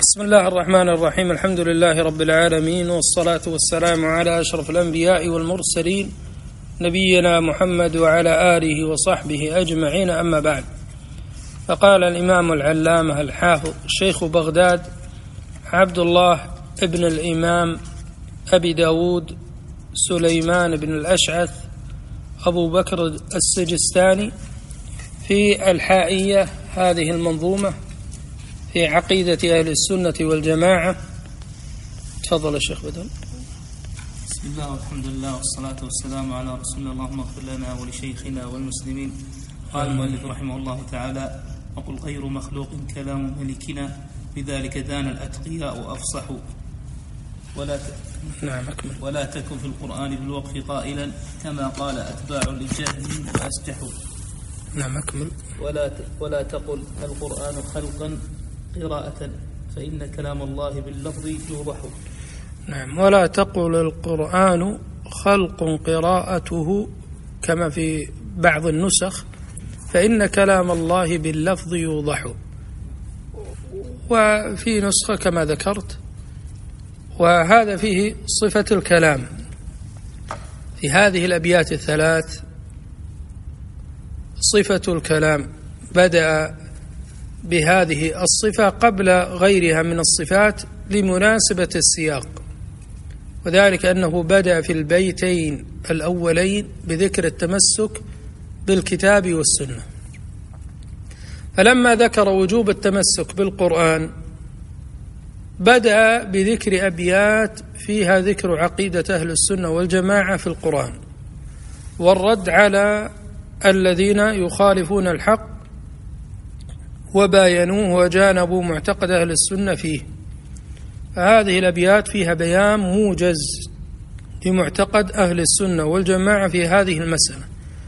بسم الله الرحمن الرحيم. الحمد لله رب العالمين، والصلاة والسلام على أشرف الأنبياء والمرسلين نبينا محمد وعلى آله وصحبه أجمعين، أما بعد. فقال الإمام العلامة الحافظ شيخ بغداد عبد الله ابن الإمام أبي داود سليمان بن الأشعث أبو بكر السجستاني في الحائية هذه المنظومة في عقيدة أهل السنة والجماعة. تفضل يا شيخ بدر. بسم الله والحمد لله والصلاة والسلام على رسول الله. اللهم اغفر لنا ولشيخنا والمسلمين. قال المؤلف رحمه الله تعالى: وقل غير مخلوق كلام ملكنا، بذلك دان الأتقياء وأفصحوا، ولا تكن في القرآن بالوقف قائلا كما قال أتباع للجهل وأسجحوا. نعم، أكمل. ولا تقل القرآن خلقا قراءة، فإن كلام الله باللفظ يوضح. نعم، ولا تقل القرآن خلق قراءته كما في بعض النسخ، فإن كلام الله باللفظ يوضح، وفي نسخة كما ذكرت. وهذا فيه صفة الكلام في هذه الأبيات الثلاث. صفة الكلام بدأ بهذه الصفة قبل غيرها من الصفات لمناسبة السياق، وذلك أنه بدأ في البيتين الأولين بذكر التمسك بالكتاب والسنة، فلما ذكر وجوب التمسك بالقرآن بدأ بذكر أبيات فيها ذكر عقيدة أهل السنة والجماعة في القرآن، والرد على الذين يخالفون الحق وباينوه وجانبوا معتقد أهل السنة فيه. فهذه الأبيات فيها بيان موجز لمعتقد أهل السنة والجماعة في هذه المسألة،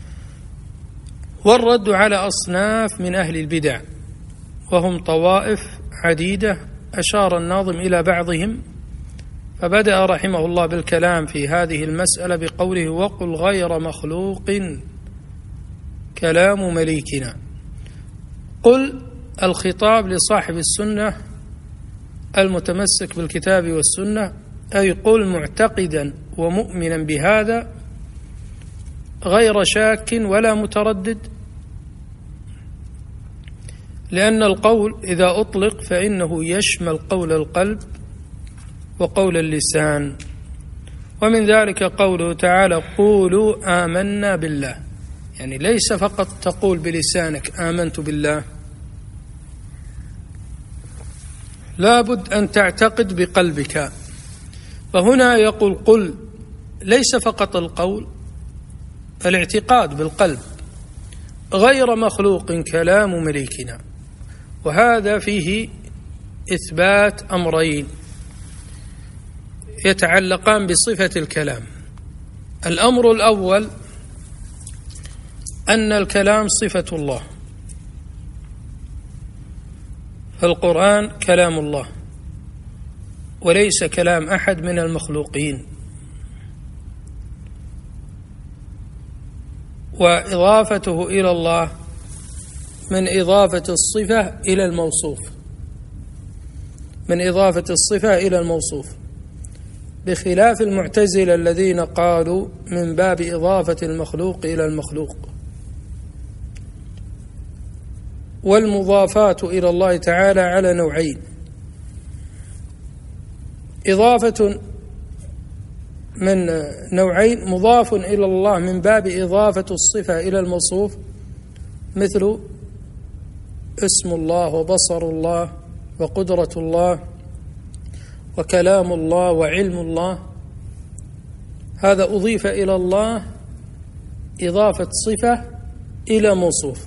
والرد على أصناف من أهل البدع، وهم طوائف عديدة أشار الناظم إلى بعضهم. فبدأ رحمه الله بالكلام في هذه المسألة بقوله: وقل غير مخلوق كلام مليكنا. قل الخطاب لصاحب السنة المتمسك بالكتاب والسنة، أي قل معتقدا ومؤمنا بهذا غير شاك ولا متردد، لأن القول إذا أطلق فإنه يشمل قول القلب وقول اللسان، ومن ذلك قوله تعالى: قولوا آمنا بالله، يعني ليس فقط تقول بلسانك آمنت بالله، لابد أن تعتقد بقلبك. فهنا يقول قل ليس فقط القول، الاعتقاد بالقلب. غير مخلوق كلام مليكنا، وهذا فيه إثبات أمرين يتعلقان بصفة الكلام. الأمر الأول أن الكلام صفة الله، فالقرآن كلام الله وليس كلام أحد من المخلوقين، وإضافته إلى الله من إضافة الصفة إلى الموصوف، من إضافة الصفة إلى الموصوف، بخلاف المعتزلة الذين قالوا من باب إضافة المخلوق إلى المخلوق. والمضافات إلى الله تعالى على نوعين: إضافة من نوعين، مضاف إلى الله من باب إضافة الصفة إلى الموصوف، مثل اسم الله وبصر الله وقدرة الله وكلام الله وعلم الله، هذا أضيف إلى الله إضافة صفة إلى موصوف.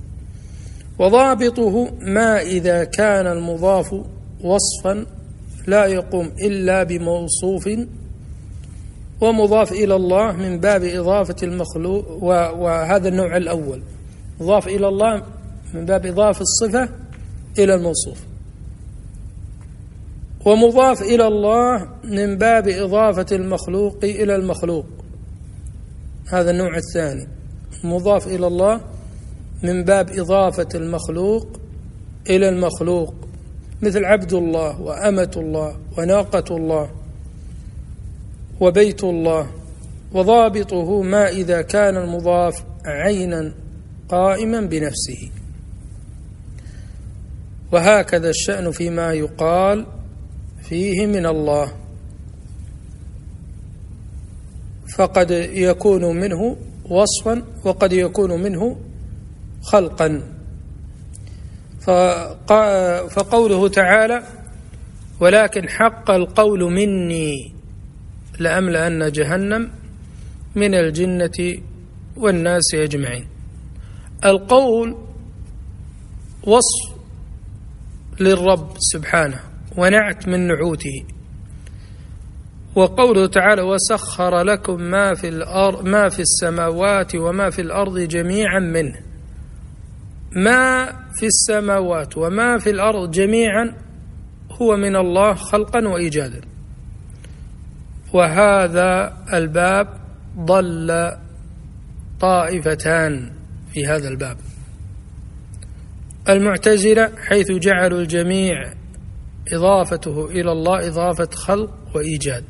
وضابطه ما إذا كان المضاف وصفا لا يقوم إلا بموصوف، ومضاف إلى الله من باب إضافة المخلوق، وهذا النوع الأول مضاف إلى الله من باب إضافة الصفة إلى الموصوف، ومضاف إلى الله من باب إضافة المخلوق إلى المخلوق، هذا النوع الثاني. مضاف إلى الله من باب إضافة المخلوق إلى المخلوق، مثل عبد الله وأمة الله وناقة الله وبيت الله. وضابطه ما إذا كان المضاف عينا قائما بنفسه. وهكذا الشأن فيما يقال فيه من الله، فقد يكون منه وصفا وقد يكون منه خلقا. فقوله تعالى: ولكن حق القول مني لأملأن جهنم من الجنة والناس أجمعين. القول وصف للرب سبحانه ونعت من نعوته. وقوله تعالى: وسخر لكم ما في السماوات وما في الأرض جميعا منه. ما في السماوات وما في الأرض جميعا هو من الله خلقا وإيجادا. وهذا الباب ضل طائفتان في هذا الباب: المعتزلة حيث جعلوا الجميع إضافته إلى الله إضافة خلق وإيجاد،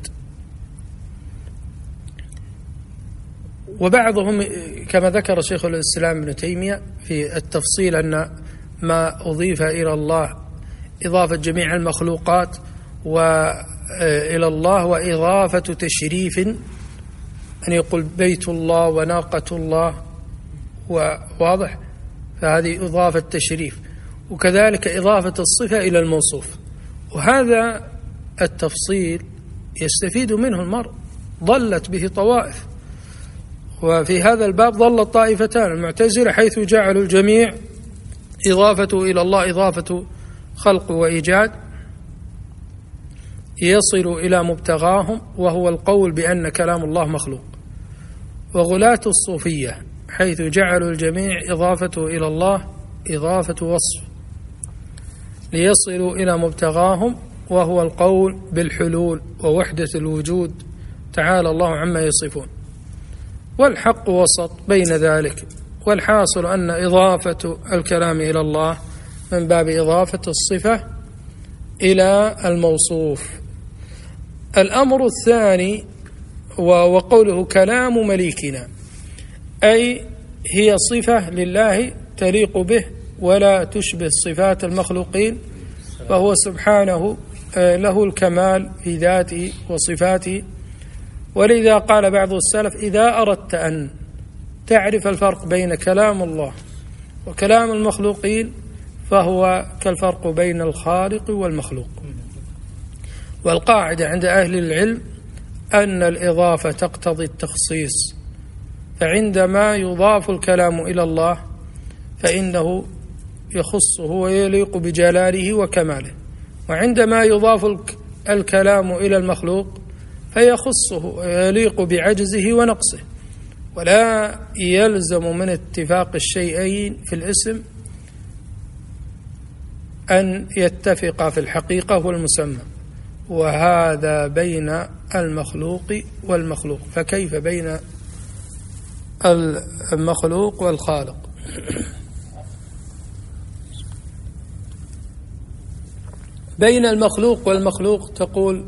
وبعضهم كما ذكر شيخ الإسلام ابن تيمية في التفصيل أن ما أضيف إلى الله إضافة جميع المخلوقات وإلى الله وإضافة تشريف، أن يقول بيت الله وناقة الله، وواضح، فهذه إضافة تشريف، وكذلك إضافة الصفة إلى الموصوف. وهذا التفصيل يستفيد منه المرء، ضلت به طوائف. وفي هذا الباب ضلت طائفتان: المعتزلة حيث جعلوا الجميع إضافته إلى الله إضافة خلق وإيجاد يصل إلى مبتغاهم وهو القول بأن كلام الله مخلوق. وغلاة الصوفية حيث جعلوا الجميع إضافته إلى الله إضافة وصف ليصلوا إلى مبتغاهم وهو القول بالحلول ووحدة الوجود، تعالى الله عما يصفون. والحق وسط بين ذلك. والحاصل أن إضافة الكلام إلى الله من باب إضافة الصفة إلى الموصوف. الأمر الثاني وقوله كلام مليكنا، أي هي صفة لله تليق به ولا تشبه صفات المخلوقين، فهو سبحانه له الكمال في ذاته وصفاته. ولذا قال بعض السلف: إذا أردت أن تعرف الفرق بين كلام الله وكلام المخلوقين فهو كالفرق بين الخالق والمخلوق. والقاعدة عند أهل العلم أن الإضافة تقتضي التخصيص، فعندما يضاف الكلام إلى الله فإنه يخصه ويليق بجلاله وكماله، وعندما يضاف الكلام إلى المخلوق فيخصه ويليق بعجزه ونقصه. ولا يلزم من اتفاق الشيئين في الاسم أن يتفقا في الحقيقة والمسمى، وهذا بين المخلوق والمخلوق، فكيف بين المخلوق والخالق؟ بين المخلوق والمخلوق تقول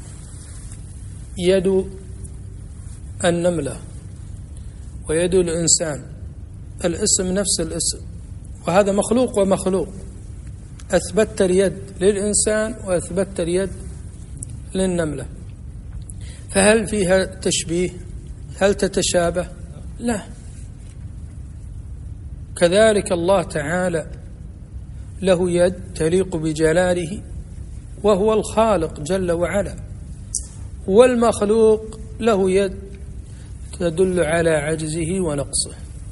يد النملة ويد الإنسان، الاسم نفس الاسم، وهذا مخلوق ومخلوق. أثبتت اليد للإنسان وأثبتت اليد للنملة، فهل فيها تشبيه؟ هل تتشابه؟ لا. كذلك الله تعالى له يد تليق بجلاله وهو الخالق جل وعلا، والمخلوق له يد تدل على عجزه ونقصه،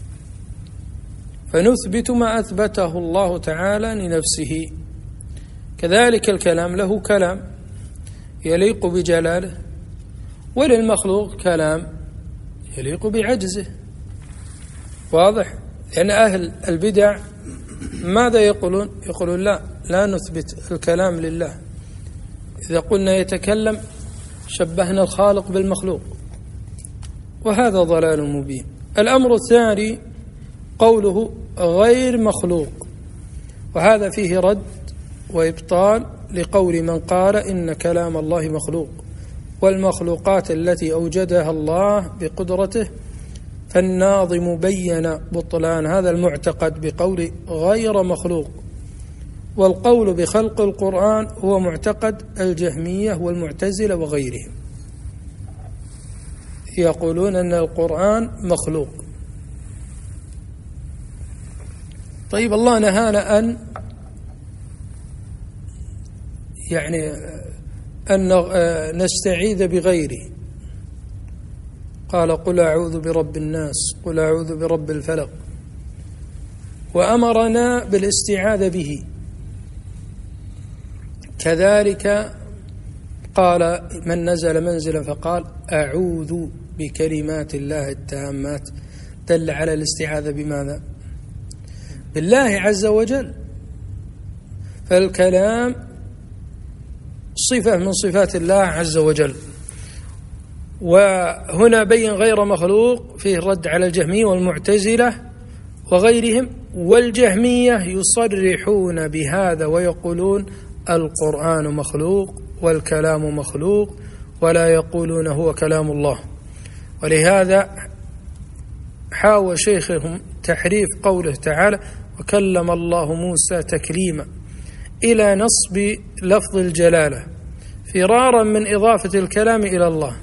فنثبت ما أثبته الله تعالى لنفسه. كذلك الكلام له كلام يليق بجلاله، وللمخلوق كلام يليق بعجزه. واضح؟ لأن أهل البدع ماذا يقولون؟ يقولون لا نثبت الكلام لله، إذا قلنا يتكلم شبهنا الخالق بالمخلوق، وهذا ضلال مبين. الأمر الثاني قوله غير مخلوق، وهذا فيه رد وإبطال لقول من قال إن كلام الله مخلوق والمخلوقات التي أوجدها الله بقدرته، فالناظم بين بطلان هذا المعتقد بقول غير مخلوق. والقول بخلق القرآن هو معتقد الجهمية والمعتزلة وغيرهم، يقولون أن القرآن مخلوق. طيب الله نهانا أن نستعيذ بغيره، قال قل أعوذ برب الناس، قل أعوذ برب الفلق، وأمرنا بالاستعاذة به. كذلك قال من نزل منزلا فقال أعوذ بكلمات الله التامات، دل على الاستعاذة بماذا؟ بالله عز وجل. فالكلام صفة من صفات الله عز وجل. وهنا بين غير مخلوق فيه الرد على الجهمية والمعتزلة وغيرهم. والجهمية يصرحون بهذا ويقولون القرآن مخلوق والكلام مخلوق، ولا يقولون هو كلام الله. ولهذا حاول شيخهم تحريف قوله تعالى وكلم الله موسى تكليما إلى نصب لفظ الجلالة فرارا من إضافة الكلام إلى الله.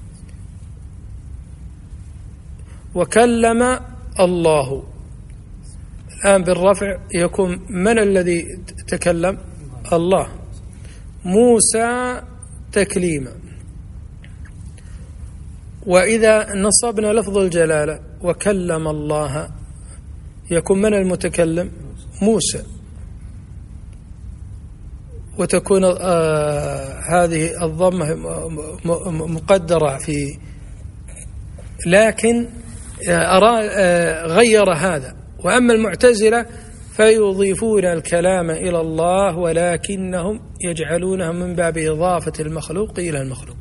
وكلم الله الآن بالرفع يكون من الذي تكلم؟ الله. موسى تكليما. وإذا نصبنا لفظ الجلالة وكلم الله يكون من المتكلم؟ موسى. وتكون هذه الضمة مقدرة في، لكن غير هذا. وأما المعتزلة فيضيفون الكلام إلى الله ولكنهم يجعلونه من باب إضافة المخلوق إلى المخلوق.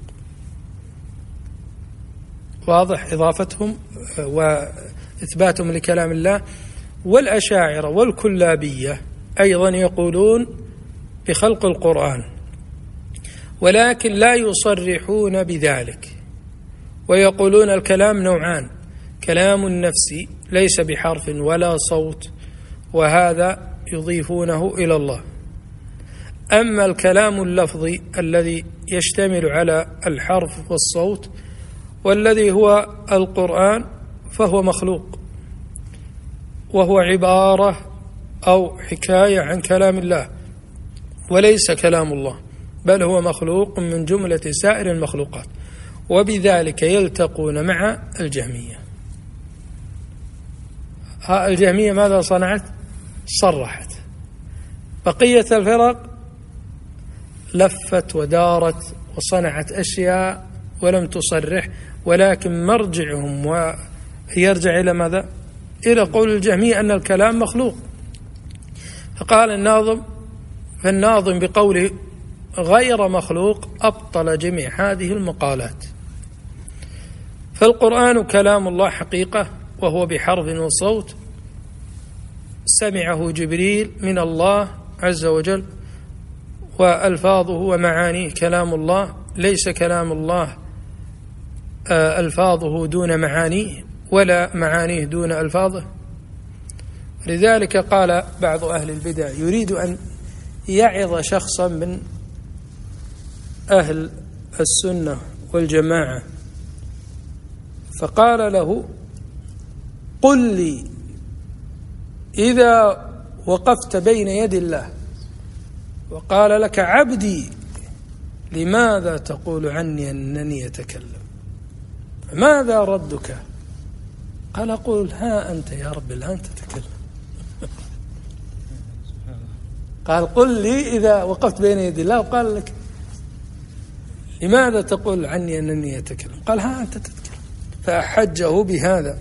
واضح إضافتهم وإثباتهم لكلام الله. والأشاعرة والكلابية أيضا يقولون بخلق القرآن، ولكن لا يصرحون بذلك، ويقولون الكلام نوعان: كلام نفسي ليس بحرف ولا صوت، وهذا يضيفونه إلى الله. أما الكلام اللفظي الذي يشتمل على الحرف والصوت والذي هو القرآن فهو مخلوق، وهو عبارة أو حكاية عن كلام الله وليس كلام الله، بل هو مخلوق من جملة سائر المخلوقات. وبذلك يلتقون مع الجهمية. الجهمية ماذا صنعت؟ صرحت. بقية الفرق لفت ودارت وصنعت أشياء ولم تصرح، ولكن مرجعهم ويرجع إلى ماذا؟ إلى قول الجهمية أن الكلام مخلوق. فقال فالناظم بقوله غير مخلوق أبطل جميع هذه المقالات. فالقرآن كلام الله حقيقة، وهو بحرف وصوت سمعه جبريل من الله عز وجل، وألفاظه ومعانيه كلام الله، ليس كلام الله ألفاظه دون معانيه ولا معانيه دون ألفاظه. لذلك قال بعض أهل البدع يريد أن يعظ شخصا من أهل السنة والجماعة، فقال له: قل لي إذا وقفت بين يدي الله وقال لك عبدي لماذا تقول عني أنني أتكلم؟ ماذا ردك؟ قال: قل ها أنت يا رب الآن تتكلم. قال: قل لي إذا وقفت بين يدي الله وقال لك لماذا تقول عني أنني أتكلم؟ قال: ها أنت تتكلم. فأحجه بهذا.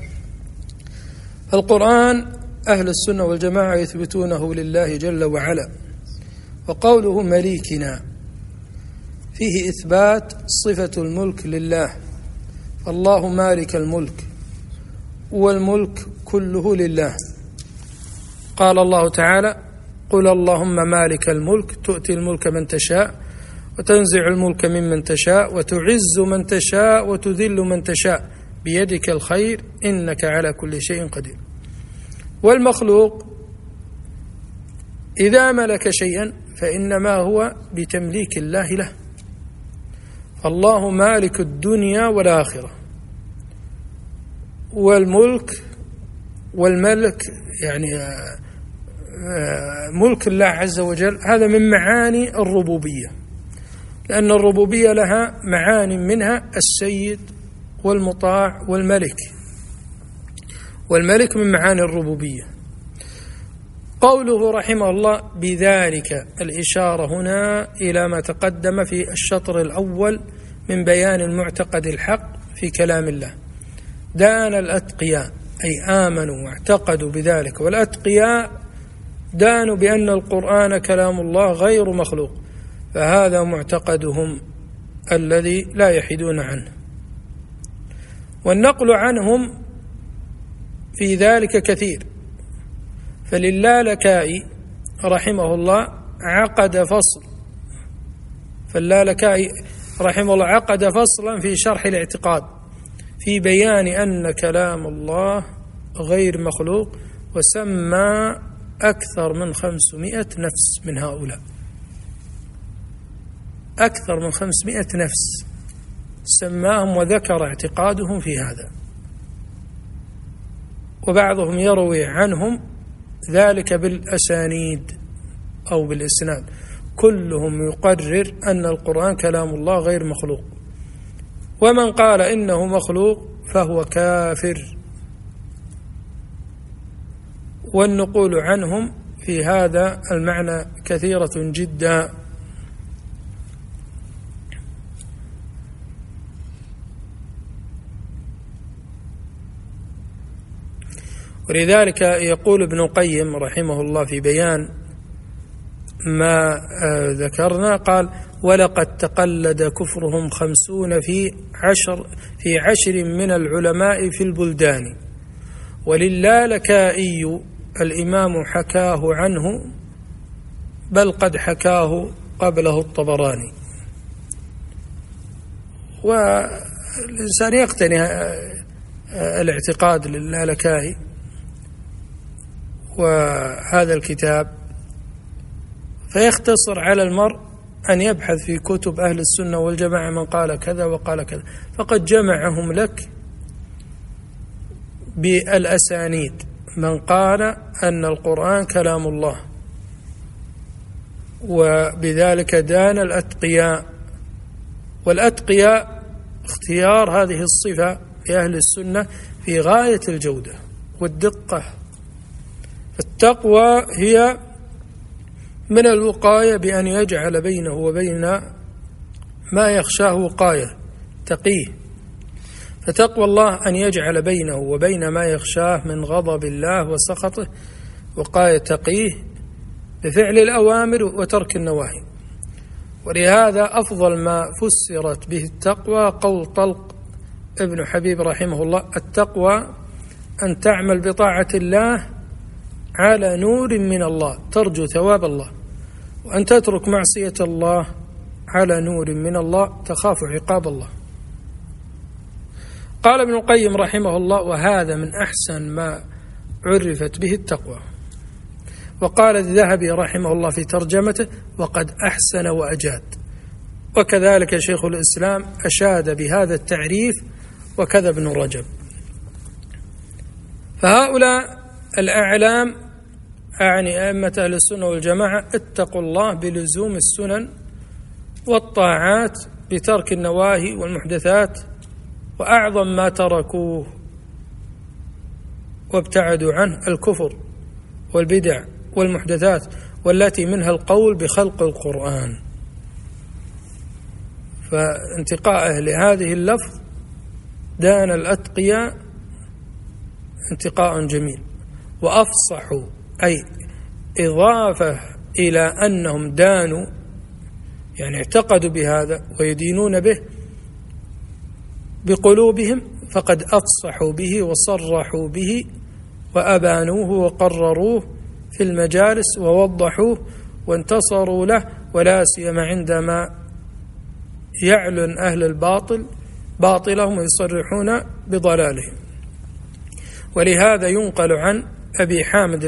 القرآن أهل السنة والجماعة يثبتونه لله جل وعلا. وقوله مليكنا فيه إثبات صفة الملك لله، فالله مالك الملك، والملك كله لله. قال الله تعالى: قل اللهم مالك الملك تؤتي الملك من تشاء وتنزع الملك ممن تشاء وتعز من تشاء وتذل من تشاء بيدك الخير إنك على كل شيء قدير. والمخلوق إذا ملك شيئا فإنما هو بتمليك الله له، الله مالك الدنيا والآخرة، والملك والملك يعني ملك الله عز وجل هذا من معاني الربوبية، لأن الربوبية لها معاني منها السيد والمطاع والملك، والملك من معاني الربوبية. قوله رحمه الله بذلك الإشارة هنا إلى ما تقدم في الشطر الأول من بيان المعتقد الحق في كلام الله. دان الأتقياء أي آمنوا واعتقدوا بذلك، والأتقياء دانوا بأن القرآن كلام الله غير مخلوق، فهذا معتقدهم الذي لا يحيدون عنه. والنقل عنهم في ذلك كثير، فللالكائي رحمه الله عقد فصل، فاللالكائي رحمه الله عقد فصلا في شرح الاعتقاد في بيان أن كلام الله غير مخلوق، وسمى أكثر من 500 نفس من هؤلاء، أكثر من 500 نفس سماهم وذكر اعتقادهم في هذا. وبعضهم يروي عنهم ذلك بالأسانيد أو بالإسناد، كلهم يقرر أن القرآن كلام الله غير مخلوق، ومن قال إنه مخلوق فهو كافر. والنقول عنهم في هذا المعنى كثيرة جدا. ولذلك يقول ابن القيم رحمه الله في بيان ما ذكرنا، قال ولقد تقلد كفرهم 50 في 10 من العلماء في البلدان، وللالكائي الإمام حكاه عنه، بل قد حكاه قبله الطبراني. والإنسان يقتني الاعتقاد للالكائي وهذا الكتاب، فيختصر على المرء أن يبحث في كتب أهل السنة والجماعة من قال كذا وقال كذا، فقد جمعهم لك بالأسانيد من قال أن القرآن كلام الله، وبذلك دان الأتقياء. والأتقياء اختيار هذه الصفة لأهل السنة في غاية الجودة والدقة. التقوى هي من الوقاية بأن يجعل بينه وبين ما يخشاه وقاية تقيه، فتقوى الله أن يجعل بينه وبين ما يخشاه من غضب الله وسخطه وقاية تقيه بفعل الأوامر وترك النواهي. ولهذا أفضل ما فسرت به التقوى قول طلق ابن حبيب رحمه الله: التقوى أن تعمل بطاعة الله على نور من الله ترجو ثواب الله، وأن تترك معصية الله على نور من الله تخاف عقاب الله. قال ابن القيم رحمه الله: وهذا من أحسن ما عرفت به التقوى. وقال الذهبي رحمه الله في ترجمته: وقد أحسن وأجاد. وكذلك شيخ الإسلام أشاد بهذا التعريف، وكذا ابن رجب. فهؤلاء الأعلام أعني أئمة أهل السنة والجماعة اتقوا الله بلزوم السنن والطاعات بترك النواهي والمحدثات، وأعظم ما تركوه وابتعدوا عنه الكفر والبدع والمحدثات، والتي منها القول بخلق القرآن. فانتقاءه لهذه اللفظ دان الأتقياء انتقاء جميل، وأفصحوا أي إضافة إلى أنهم دانوا يعني اعتقدوا بهذا ويدينون به بقلوبهم، فقد أفصحوا به وصرحوا به وأبانوه وقرروه في المجالس ووضحوه وانتصروا له، ولا سيما عندما يعلن أهل الباطل باطلهم ويصرحون بضلالهم. ولهذا ينقل عن أبي حامد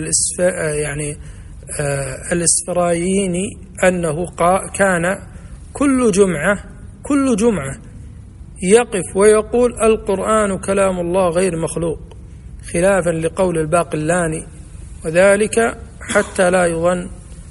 الإسفرايني أنه كان كل جمعة يقف ويقول القرآن كلام الله غير مخلوق، خلافا لقول الباقلاني، وذلك حتى لا يظن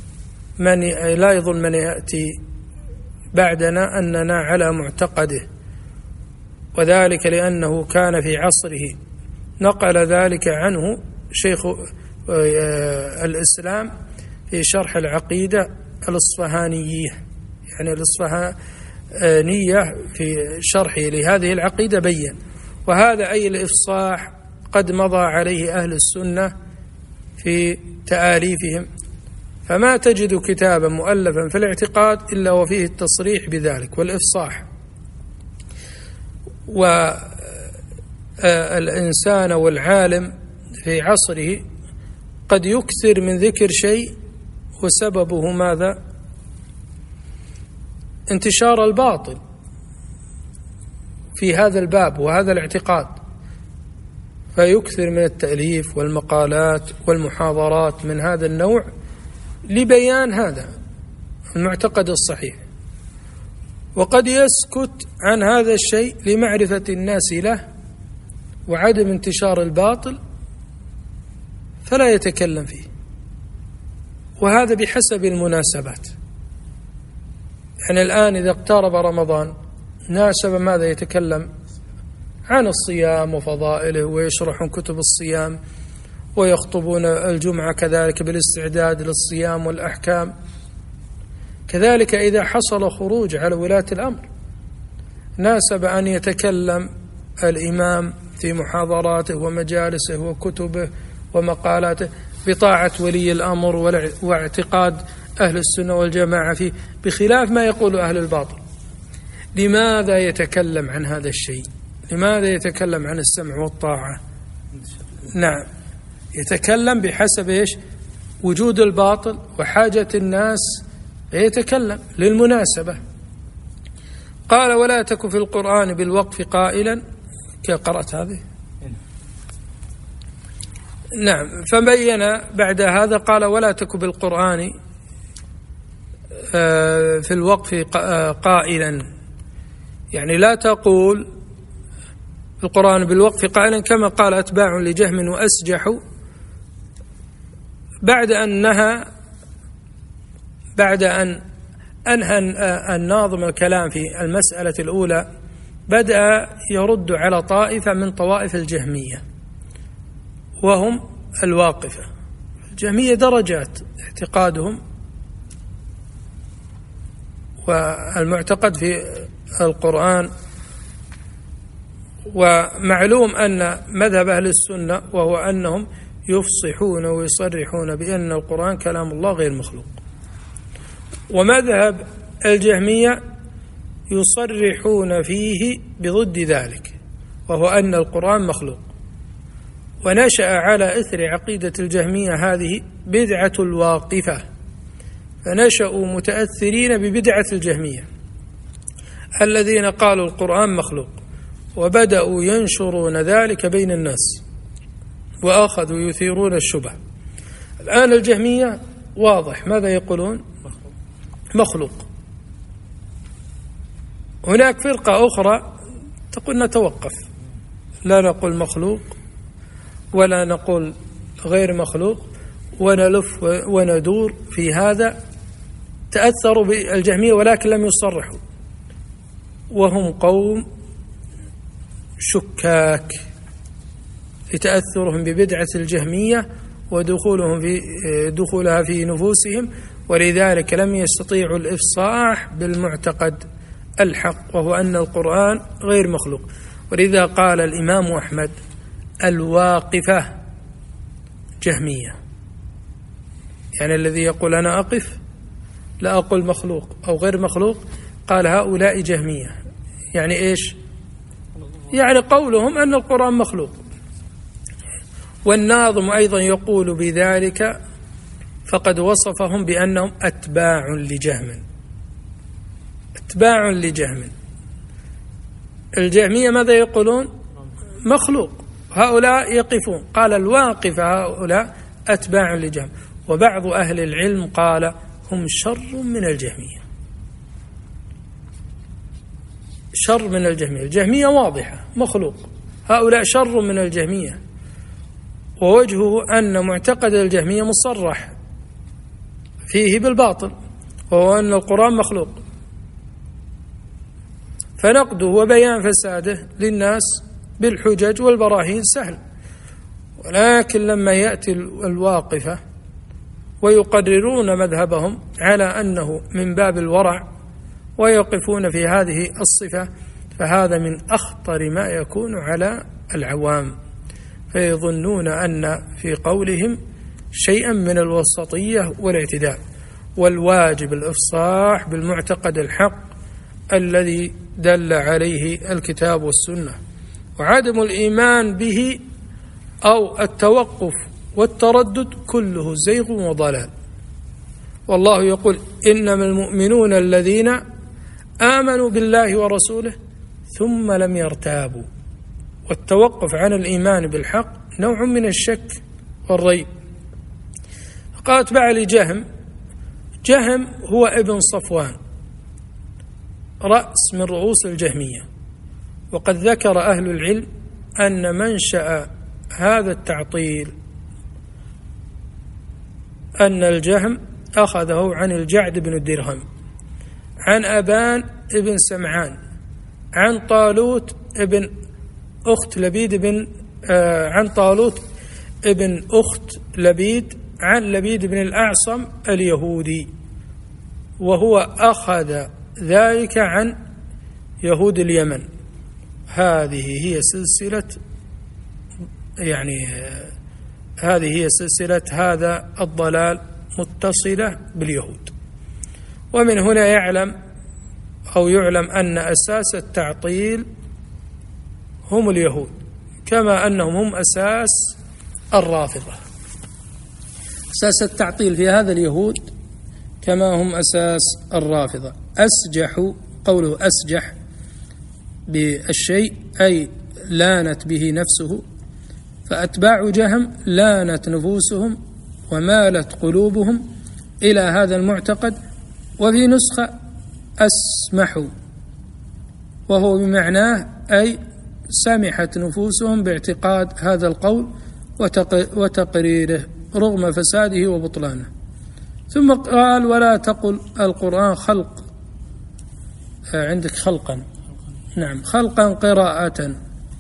من يأتي بعدنا أننا على معتقده، وذلك لأنه كان في عصره. نقل ذلك عنه شيخ الإسلام في شرح العقيدة الإصفهانية، يعني الإصفهانية في شرحه لهذه العقيدة بين. وهذا أي الإفصاح قد مضى عليه أهل السنة في تآليفهم، فما تجد كتابا مؤلفا في الاعتقاد إلا وفيه التصريح بذلك والإفصاح. والإنسان والعالم في عصره قد يكثر من ذكر شيء وسببه ماذا؟ انتشار الباطل في هذا الباب وهذا الاعتقاد، فيكثر من التأليف والمقالات والمحاضرات من هذا النوع لبيان هذا المعتقد الصحيح، وقد يسكت عن هذا الشيء لمعرفة الناس له وعدم انتشار الباطل فلا يتكلم فيه، وهذا بحسب المناسبات. يعني الآن إذا اقترب رمضان ناسب ماذا؟ يتكلم عن الصيام وفضائله ويشرحون كتب الصيام ويخطبون الجمعة كذلك بالاستعداد للصيام والأحكام. كذلك إذا حصل خروج على ولاة الأمر ناسب أن يتكلم الإمام في محاضراته ومجالسه وكتبه ومقالاته بطاعة ولي الأمر واعتقاد أهل السنة والجماعة فيه، بخلاف ما يقول أهل الباطل. لماذا يتكلم عن هذا الشيء؟ لماذا يتكلم عن السمع والطاعة؟ نعم، يتكلم بحسب إيش؟ وجود الباطل وحاجة الناس، يتكلم للمناسبة. قال ولا تك في القرآن بالوقف قائلا، قرأت هذه؟ نعم. فبين بعد هذا قال ولا تك بالقرآن في الوقف قائلا، يعني لا تقول القرآن بالوقف قائلا كما قال أتباع لجهم وأسجحوا، بعد أن أنهى الناظم الكلام في المسألة الأولى بدأ يرد على طائفة من طوائف الجهمية وهم الواقفة. الجهمية درجات اعتقادهم، والمعتقد في القرآن، ومعلوم أن مذهب أهل السنة وهو أنهم يفصحون ويصرحون بأن القرآن كلام الله غير مخلوق، ومذهب الجهمية يصرحون فيه بضد ذلك وهو أن القرآن مخلوق. ونشأ على إثر عقيدة الجهمية هذه بدعة الواقفة، فنشأوا متأثرين ببدعة الجهمية الذين قالوا القرآن مخلوق، وبدأوا ينشرون ذلك بين الناس وأخذوا يثيرون الشبه. الآن الجهمية واضح ماذا يقولون؟ مخلوق. هناك فرقة أخرى تقول نتوقف، لا نقول مخلوق ولا نقول غير مخلوق، ونلف وندور في هذا. تأثروا بالجهمية ولكن لم يصرحوا، وهم قوم شكاك لتأثرهم ببدعة الجهمية دخولها في نفوسهم، ولذلك لم يستطيعوا الإفصاح بالمعتقد الحق وهو أن القرآن غير مخلوق. ولذا قال الإمام أحمد الواقفة جهمية، يعني الذي يقول أنا أقف لا أقول مخلوق أو غير مخلوق، قال هؤلاء جهمية. يعني إيش؟ يعني قولهم أن القرآن مخلوق. والناظم أيضا يقول بذلك فقد وصفهم بأنهم أتباع لجهم. أتباع لجهم. الجهمية ماذا يقولون؟ مخلوق. هؤلاء يقفون، قال الواقف هؤلاء أتباع لجهم. وبعض أهل العلم قال هم شر من الجهمية، شر من الجهمية. الجهمية واضحة مخلوق، هؤلاء شر من الجهمية. ووجهه أن معتقد الجهمية مصرح فيه بالباطل، وهو أن القرآن مخلوق، فنقده وبيان فساده للناس بالحجج والبراهين سهل. ولكن لما يأتي الواقفة ويقررون مذهبهم على أنه من باب الورع ويقفون في هذه الصفة، فهذا من أخطر ما يكون على العوام، فيظنون أن في قولهم شيئا من الوسطية والاعتدال. والواجب الإفصاح بالمعتقد الحق الذي دل عليه الكتاب والسنة، وعدم الإيمان به أو التوقف والتردد كله زيغ وضلال. والله يقول إنما المؤمنون الذين آمنوا بالله ورسوله ثم لم يرتابوا. والتوقف عن الإيمان بالحق نوع من الشك والريب. قال أتباع لجهم، جهم هو ابن صفوان رأس من رؤوس الجهمية. وقد ذكر أهل العلم أن منشأ هذا التعطيل أن الجهم أخذه عن الجعد بن الدرهم، عن أبان ابن سمعان، عن طالوت ابن أخت لبيد بن عن طالوت ابن أخت لبيد، عن لبيد بن الأعصم اليهودي، وهو أخذ ذلك عن يهود اليمن. هذه هي سلسلة هذا الضلال متصلة باليهود. ومن هنا يعلم أن أساس التعطيل هم اليهود، كما أنهم هم أساس الرافضة. أساس التعطيل في هذا اليهود كما هم أساس الرافضة. أسجح، قوله أسجح بالشيء أي لانت به نفسه، فأتباع جهم لانت نفوسهم ومالت قلوبهم إلى هذا المعتقد. وفي نسخة أسمحوا، وهو بمعناه أي سمحت نفوسهم باعتقاد هذا القول وتقريره رغم فساده وبطلانه. ثم قال ولا تقل القرآن خلق، عندك خلقا، نعم خلقا قراءة،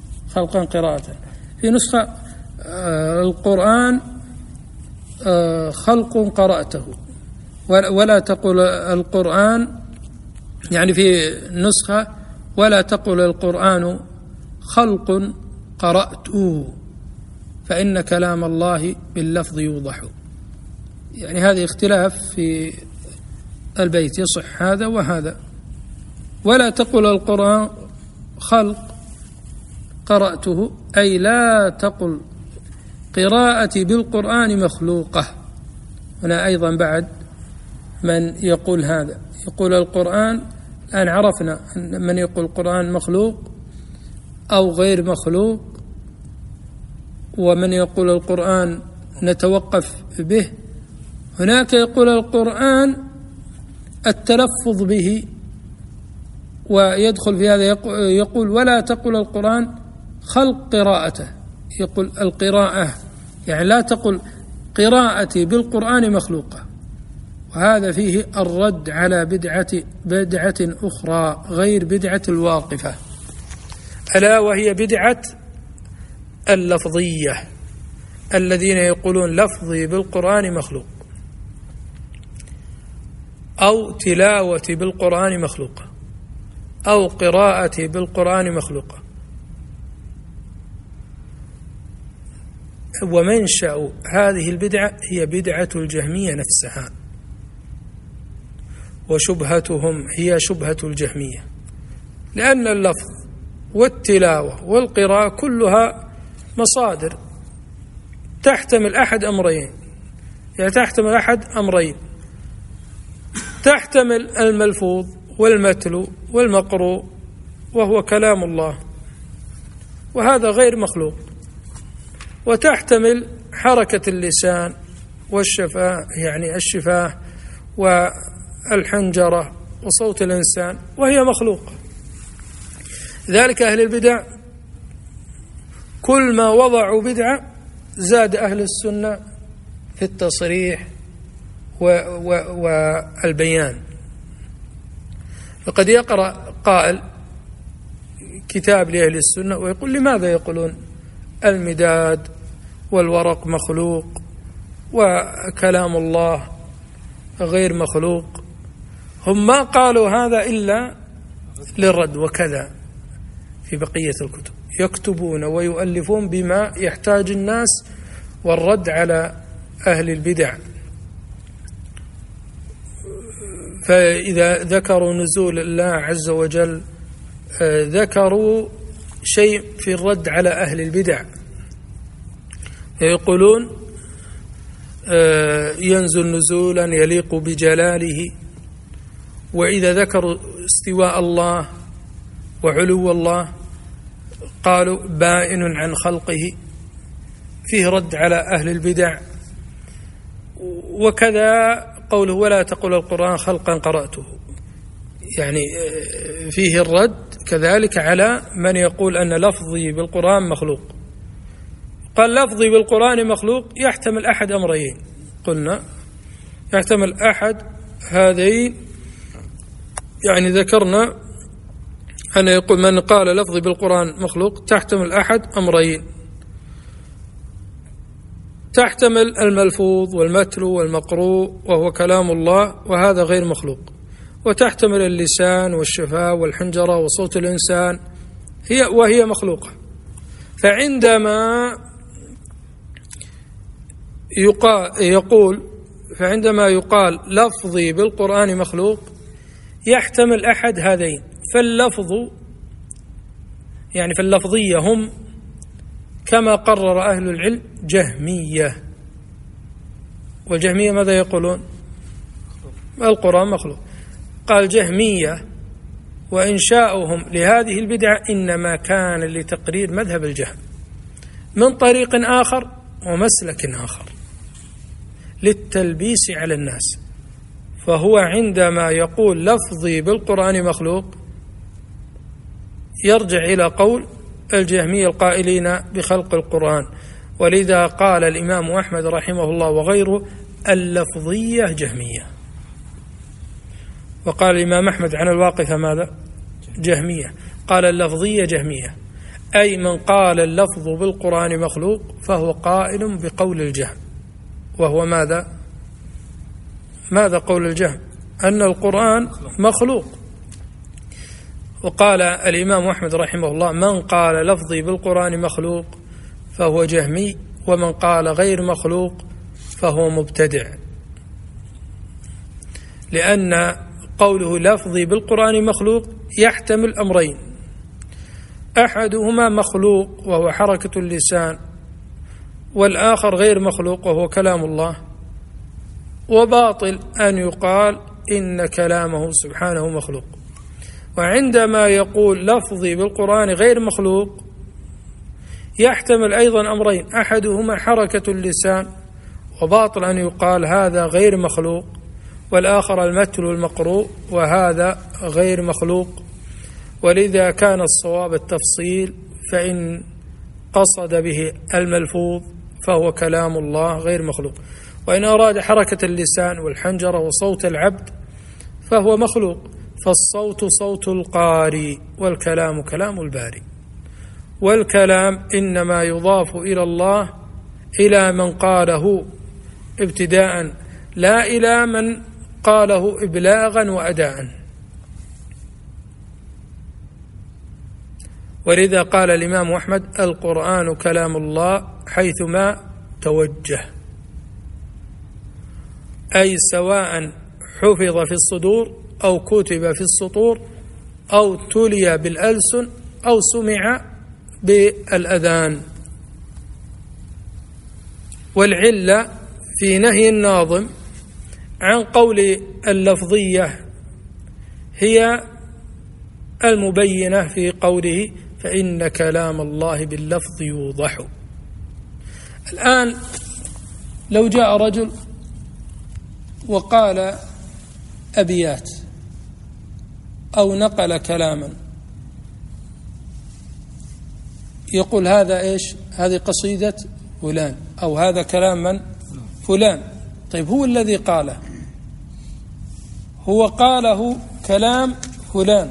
في نسخة القرآن خلق قرأته، ولا تقل القرآن، يعني في نسخة ولا تقل القرآن خلق قرأته فإن كلام الله باللفظ يوضح. يعني هذا اختلاف في البيت، يصح هذا وهذا. ولا تقل القرآن خلق قرأته أي لا تقل قراءتي بالقرآن مخلوقة. هنا أيضا بعد من يقول هذا، يقول القرآن، الآن عرفنا من يقول القرآن مخلوق أو غير مخلوق، ومن يقول القرآن نتوقف به. هناك يقول القرآن التلفظ به، ويدخل في هذا يقول ولا تقل القرآن خلق قراءته، يقول القراءة يعني لا تقل قراءتي بالقرآن مخلوقة. وهذا فيه الرد على بدعة أخرى غير بدعة الواقفة، ألا وهي بدعة اللفظية، الذين يقولون لفظي بالقرآن مخلوق أو تلاوتي بالقرآن مخلوقة أو قراءتي بالقرآن مخلوقة. ومنشأ هذه البدعة هي بدعة الجهمية نفسها، وشبهتهم هي شبهة الجهمية، لأن اللفظ والتلاوة والقراءة كلها مصادر تحتمل أحد أمرين: يعني تحتمل أحد أمرين، تحتمل الملفوظ والمتلو والمقروء وهو كلام الله وهذا غير مخلوق، وتحتمل حركة اللسان والشفاه يعني الشفاه والحنجرة وصوت الإنسان وهي مخلوقة. ذلك أهل البدع كل ما وضعوا بدعة زاد أهل السنة في التصريح والبيان. فقد يقرأ قائل كتاب لأهل السنة ويقول لماذا يقولون المداد والورق مخلوق وكلام الله غير مخلوق؟ هم ما قالوا هذا إلا للرد، وكذا في بقية الكتب يكتبون ويؤلفون بما يحتاج الناس والرد على أهل البدع. فإذا ذكروا نزول الله عز وجل ذكروا شيء في الرد على أهل البدع، يقولون ينزل نزولا يليق بجلاله، وإذا ذكروا استواء الله وعلو الله قالوا بائن عن خلقه، فيه رد على أهل البدع. وكذا قوله ولا تقل القرآن خلقا قرأته، يعني فيه الرد كذلك على من يقول أن لفظي بالقرآن مخلوق. قال لفظي بالقرآن مخلوق يحتمل أحد أمرين، قلنا يحتمل أحد هذين، يعني ذكرنا أن يقول من قال لفظي بالقرآن مخلوق تحتمل أحد أمرين، تحتمل الملفوظ والمتلو والمقروء وهو كلام الله وهذا غير مخلوق، وتحتمل اللسان والشفاه والحنجرة وصوت الإنسان وهي مخلوقة. فعندما يقال لفظي بالقرآن مخلوق يحتمل أحد هذين. فاللفظية هم كما قرر أهل العلم جهمية، والجهمية ماذا يقولون؟ القرآن مخلوق. قال جهمية وإنشاؤهم لهذه البدعة إنما كان لتقرير مذهب الجهم من طريق آخر ومسلك آخر للتلبيس على الناس. فهو عندما يقول لفظي بالقرآن مخلوق يرجع إلى قول الجهمية القائلين بخلق القرآن، ولذا قال الإمام أحمد رحمه الله وغيره اللفظية جهمية. وقال الإمام أحمد عن الواقفة ماذا؟ جهمية. قال اللفظية جهمية، أي من قال اللفظ بالقرآن مخلوق فهو قائل بقول الجهم. وهو ماذا قول الجهم؟ أن القرآن مخلوق. وقال الإمام أحمد رحمه الله من قال لفظي بالقرآن مخلوق فهو جهمي، ومن قال غير مخلوق فهو مبتدع، لأن قوله لفظي بالقرآن مخلوق يحتمل أمرين، أحدهما مخلوق وهو حركة اللسان، والآخر غير مخلوق وهو كلام الله. وباطل أن يقال إن كلامه سبحانه مخلوق. وعندما يقول لفظي بالقرآن غير مخلوق يحتمل أيضا أمرين، أحدهما حركة اللسان، وباطل أن يقال هذا غير مخلوق، والآخر المتل المقروء وهذا غير مخلوق. ولذا كان الصواب التفصيل، فإن قصد به الملفوظ فهو كلام الله غير مخلوق، وإن أراد حركة اللسان والحنجرة وصوت العبد فهو مخلوق. فالصوت صوت القاري والكلام كلام الباري، والكلام إنما يضاف إلى الله إلى من قاله ابتداء لا إلى من قاله إبلاغا وأداء. ولذا قال الإمام أحمد القرآن كلام الله حيثما توجه، أي سواء حفظ في الصدور أو كتب في السطور أو تلي بالألسن أو سمع بالأذان. والعلة في نهي الناظم عن قول اللفظية هي المبينة في قوله فإن كلام الله باللفظ يوضح. الآن لو جاء رجل وقال أبيات أو نقل كلاما يقول هذا إيش؟ هذه قصيدة فلان أو هذا كلام من؟ فلان. طيب هو الذي قاله، هو قاله كلام فلان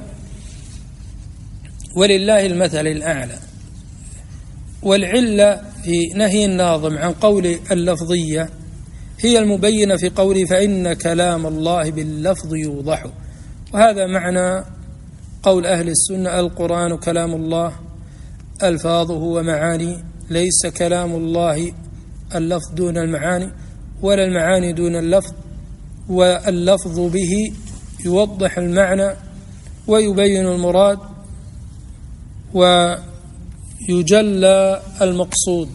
ولله المثل الأعلى. والعلة في نهي الناظم عن قول اللفظية هي المبينة في قوله فإن كلام الله باللفظ يوضح. وهذا معنى قول أهل السنة القرآن كلام الله ألفاظه ومعاني، ليس كلام الله اللفظ دون المعاني ولا المعاني دون اللفظ، واللفظ به يوضح المعنى ويبين المراد ويجلى المقصود.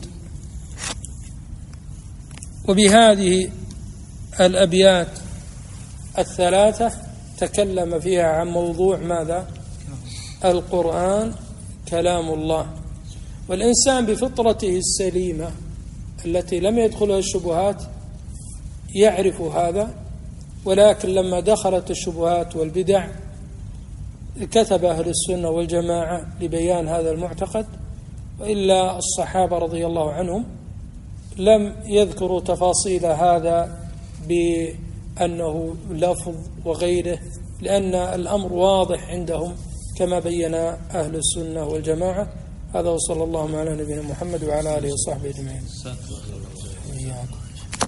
وبهذه الأبيات الثلاثة تكلم فيها عن موضوع ماذا؟ القرآن كلام الله. والإنسان بفطرته السليمة التي لم يدخلها الشبهات يعرف هذا، ولكن لما دخلت الشبهات والبدع كتب أهل السنة والجماعة لبيان هذا المعتقد. وإلا الصحابة رضي الله عنهم لم يذكروا تفاصيل هذا بأنه لفظ وغيره، لأن الأمر واضح عندهم كما بين أهل السنة والجماعة. هذا وصلى الله على نبينا محمد وعلى آله وصحبه أجمعين.